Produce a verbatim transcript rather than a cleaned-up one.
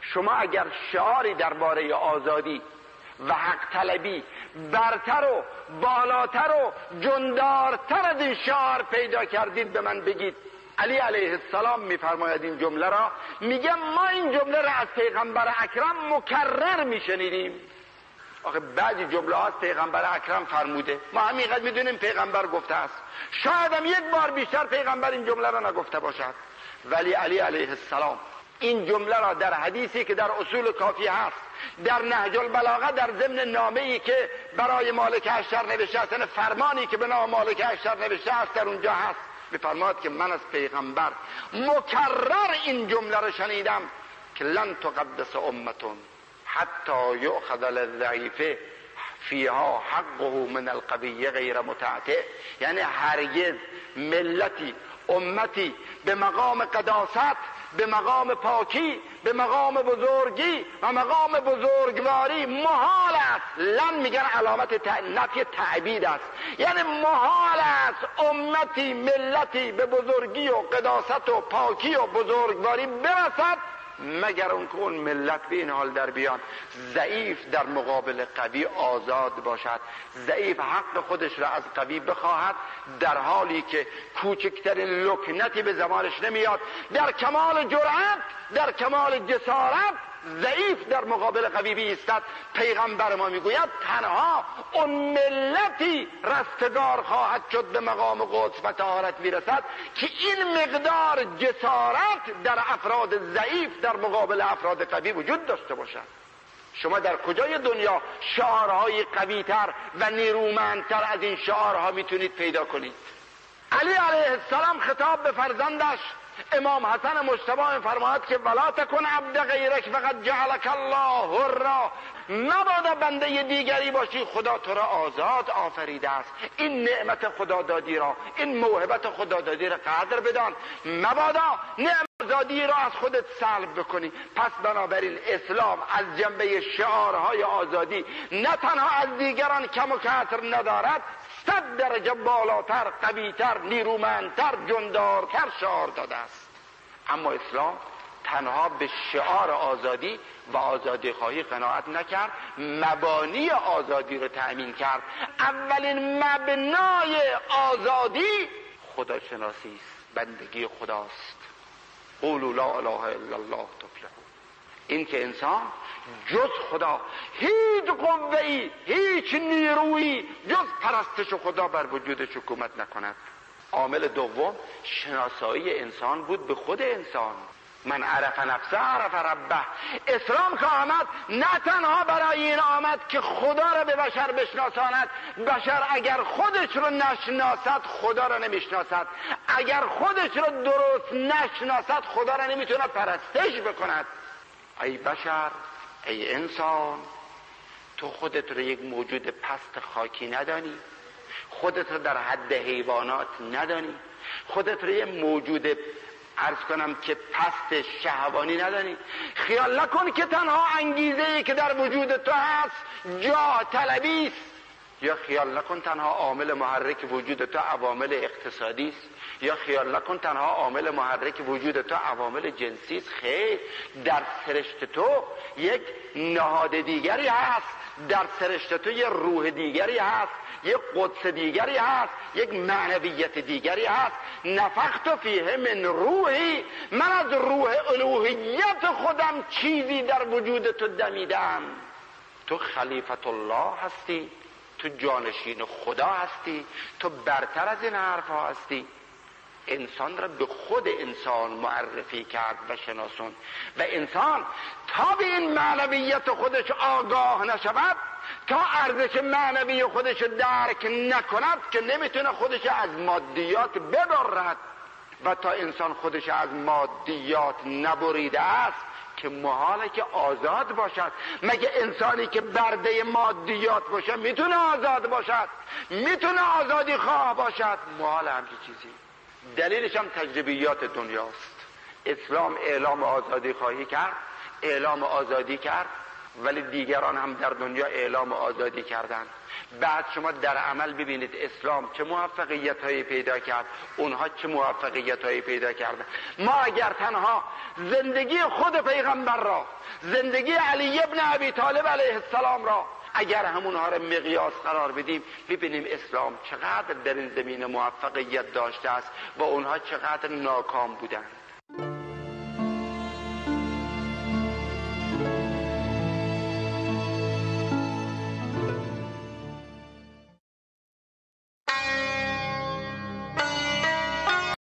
شما اگر شعاری درباره آزادی و حق طلبی برتر و بالاتر و جندارتر از این شعار پیدا کردید به من بگید. علی علیه السلام میفرماید این جمله را، میگه ما این جمله را از پیغمبر اکرم مکرر میشنیدیم. آخه بعضی جمله ها از پیغمبر اکرم فرموده، ما همینقدر میدونیم پیغمبر گفته است، شاید هم یک بار بیشتر پیغمبر این جمله را نگفته باشد، ولی علی علیه السلام این جمله را در حدیثی که در اصول کافی هست، در نهج البلاغه، در ضمن نامه‌ای که برای مالک اشتر نوشته است، فرمانی که به نام مالک اشتر نوشته است، در اونجا هست میفرماید که من از پیغمبر مکرر این جمله را شنیدم که لن تقدس امتون حتی یؤخذ للضعیف فیها حقه من القوی غیر متعتع. یعنی هرگز ملتی، امتی به مقام قداست، به مقام پاکی، به مقام بزرگی و مقام بزرگواری محال است. لن میگن علامت ت... نفی تعبید است، یعنی محال است امتی، ملتی به بزرگی و قداست و پاکی و بزرگواری برسد مگر اون که اون ملت به این حال در بیان ضعیف در مقابل قوی آزاد باشد، ضعیف حق خودش را از قوی بخواهد، در حالی که کوچکترین لکنتی به زمانش نمیاد، در کمال جرأت، در کمال جسارت ضعیف در مقابل قوی بیستد. پیغمبر ما میگوید تنها اون ملتی رستگار خواهد شد به مقام قدس و طهارت میرسد که این مقدار جسارت در افراد ضعیف در مقابل افراد قوی وجود داشته باشد. شما در کجای دنیا شعارهای قویتر و نیرومندتر از این شعارها میتونید پیدا کنید؟ علی علیه السلام خطاب به فرزندش امام حسن مجتبی فرماید که ولا تکن عبد غیرک فقد جعلک الله حرا، مبادا بنده دیگری باشی، خدا تو را آزاد آفریده است. این نعمت خدادادی را، این موهبت خدادادی را قدر بدان، مبادا نعمت آزادی را از خودت سلب بکنی. پس بنابراین اسلام از جنبه شعارهای آزادی نه تنها از دیگران کم و کسر ندارد، صد درجه بالاتر، قویتر، نیرومندتر، جندارتر شعار داده است. اما اسلام تنها به شعار آزادی و آزادی خواهی قناعت نکرد، مبانی آزادی رو تأمین کرد. اولین مبنای آزادی خداشناسی است، بندگی خداست. قولوا لا اله الا الله تفلحون. این که انسان جز خدا هیچ قوه‌ای، هیچ نیرویی جز پرستش خدا بر وجودش حکومت نکند. عامل دوم شناسایی انسان بود به خود انسان. من عرف نفسه عرف ربه. اسلام که آمد نه تنها برای این آمد که خدا را به بشر بشناساند، بشر اگر خودش رو نشناسد خدا را نمیشناسد، اگر خودش رو درست نشناسد خدا را نمیتونه پرستش بکند. ای بشر، ای انسان، تو خودت رو یک موجود پست خاکی ندانی، خودت رو در حد حیوانات ندانی، خودت رو یک موجود عرض کنم که پست شهوانی ندانی. خیال نکن که تنها انگیزه‌ای که در وجود تو هست جاه طلبی است، یا خیال نکن تنها عامل محرک وجود تو عوامل اقتصادی است، یا خیال نکن تنها عامل محرک وجود تو عوامل جنسی است. خیر، در سرشت تو یک نهاد دیگری هست، در سرشت تو یک روح دیگری هست، یک قدس دیگری هست، یک معنویت دیگری هست. نفخت فیه من روحی، من از روح الوهیت خودم چیزی در وجود تو دمیدم. تو خلیفت الله هستی، تو جانشین خدا هستی، تو برتر از این حرف ها هستی. انسان را به خود انسان معرفی کرد و شناسون، و انسان تا به این معنویت خودش آگاه نشود، تا ارزش معنوی خودش درک نکند که نمیتونه خودش از مادیات ببرد، و تا انسان خودش از مادیات نبریده است که محاله که آزاد باشد. مگه انسانی که برده مادیات باشه میتونه آزاد باشد؟ میتونه آزادی خواه باشد؟ محاله همچی چیزی. دلیلش هم تجربیات دنیاست. اسلام اعلام آزادی خواهی کرد، اعلام آزادی کرد ولی دیگران هم در دنیا اعلام آزادی کردند. بعد شما در عمل ببینید اسلام چه موفقیت هایی پیدا کرد، اونها چه موفقیت هایی پیدا کردن. ما اگر تنها زندگی خود پیغمبر را، زندگی علی ابن ابی طالب علیه السلام را اگر همونها را مقیاس قرار بدیم، ببینیم اسلام چقدر در این زمینه موفقیت داشته است و اونها چقدر ناکام بودند.